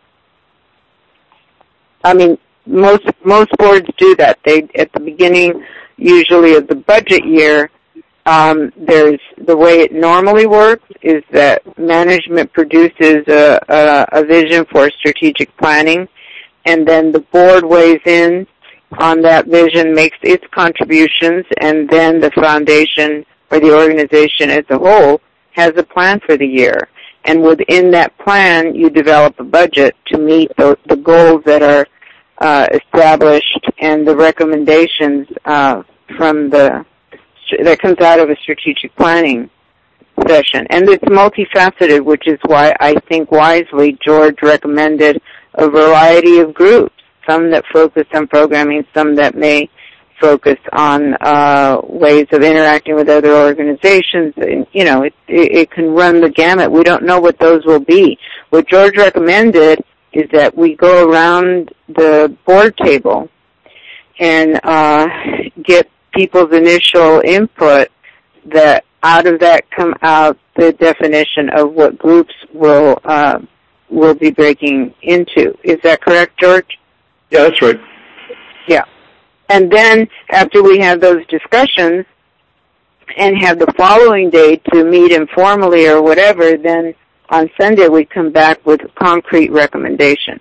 I mean, most most boards do that. They, at the beginning, usually of the budget year, um, there's the way it normally works is that management produces a, a, a vision for strategic planning, and then the board weighs in on that vision, makes its contributions, and then the foundation or the organization as a whole has a plan for the year. And within that plan, you develop a budget to meet the, the goals that are uh, established and the recommendations uh, from the that comes out of a strategic planning session. And it's multifaceted, which is why I think wisely George recommended a variety of groups, some that focus on programming, some that may focus on uh, ways of interacting with other organizations. And, you know, it, it, it can run the gamut. We don't know what those will be. What George recommended is that we go around the board table and uh, get people's initial input, that out of that come out the definition of what groups will uh, will be breaking into. Is that correct, George? Yeah, that's right. Yeah. And then after we have those discussions and have the following day to meet informally or whatever, then on Sunday we come back with concrete recommendations.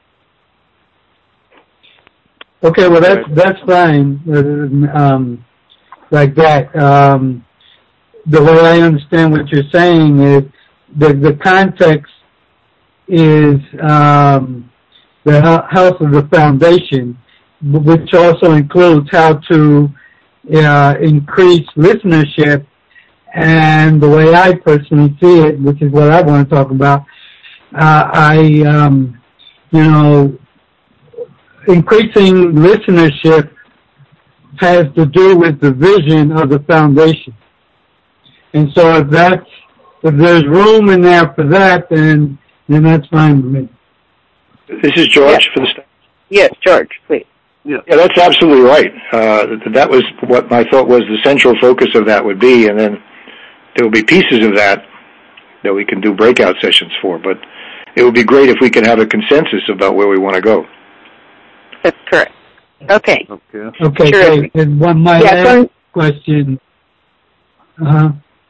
Okay, well that's that's fine. Um, like that. Um, the way I understand what you're saying is the the context is um, the health of the foundation, which also includes how to uh, increase listenership. And the way I personally see it, which is what I want to talk about, uh, I, um, you know, increasing listenership has to do with the vision of the foundation. And so if that's, if there's room in there for that, then, then that's fine with me. This is George yes. for the staff. Yes, George, please. Yeah, yeah, that's absolutely right. Uh, that was what I thought was the central focus of that would be, and then there will be pieces of that that we can do breakout sessions for, but it would be great if we could have a consensus about where we want to go. That's correct. Okay. Okay. Okay, sure. great. And one, my yeah, last so, question. Uh-huh.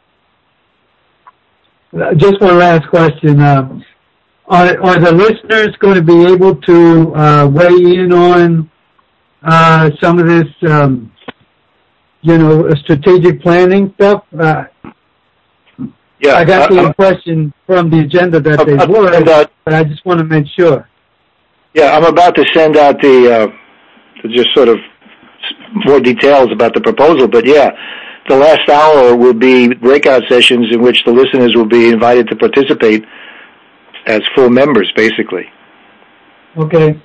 Just one last question. Uh, are, are the listeners going to be able to uh, weigh in on uh, some of this, um, you know, strategic planning stuff? Uh, yeah, I got uh, the uh, impression from the agenda that uh, they uh, were, uh, but I just want to make sure. Yeah, I'm about to send out the uh, just sort of more details about the proposal, but yeah, the last hour will be breakout sessions in which the listeners will be invited to participate as full members, basically. Okay.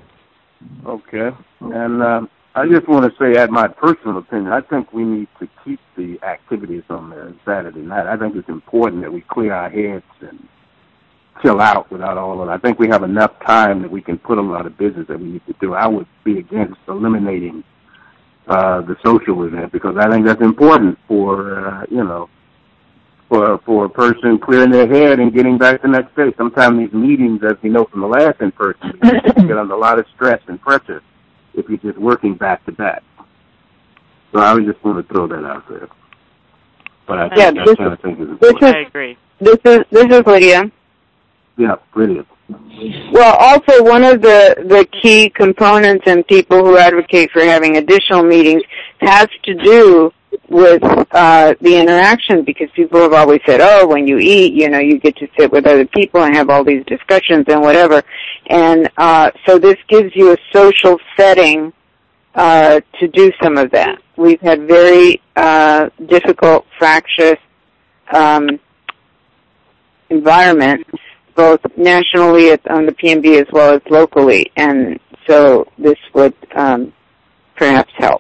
Okay. And um, I just want to say, at my personal opinion, I think we need to keep the activities on there Saturday night. I think it's important that we clear our heads and chill out without all of it. I think we have enough time that we can put a lot of business that we need to do. I would be against eliminating uh, the social event, because I think that's important for, uh, you know, for for a person clearing their head and getting back the next day. Sometimes these meetings, as we know from the last in-person meeting, you get under a lot of stress and pressure if you're just working back to back. So I was just want to throw that out there. But I think yeah, that's this, kind of thing is this important. is, I agree. This is, this is Lydia. Yeah, brilliant. Well, also one of the, the key components and people who advocate for having additional meetings has to do with uh, the interaction, because people have always said, oh, when you eat, you know, you get to sit with other people and have all these discussions and whatever. And uh, so this gives you a social setting uh, to do some of that. We've had very uh, difficult, fractious um, environment, both nationally on the P M B as well as locally, and so this would um, perhaps help.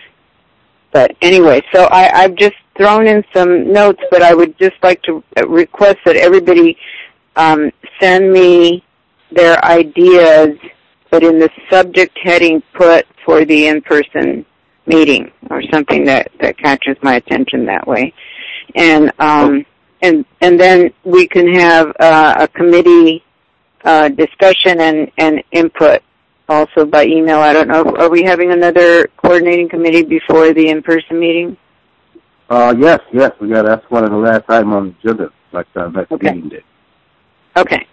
But anyway, so I, I've just thrown in some notes, but I would just like to request that everybody um, send me their ideas, but in the subject heading put for the in-person meeting, or something that, that catches my attention that way. And um, and and then we can have uh, a committee uh, discussion and, and input also by email. I don't know, are we having another coordinating committee before the in-person meeting? Uh, yes, yes, we got, that's one of the last items on the agenda, like uh, next Okay. meeting day. Okay.